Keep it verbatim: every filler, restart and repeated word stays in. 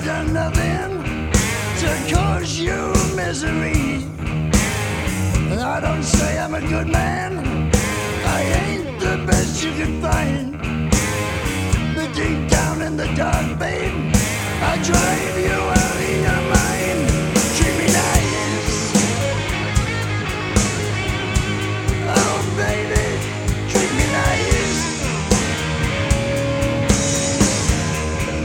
done nothing to cause you misery. I don't say I'm a good man, I ain't the best you can find. But deep down in the dark, babe, I drive you out.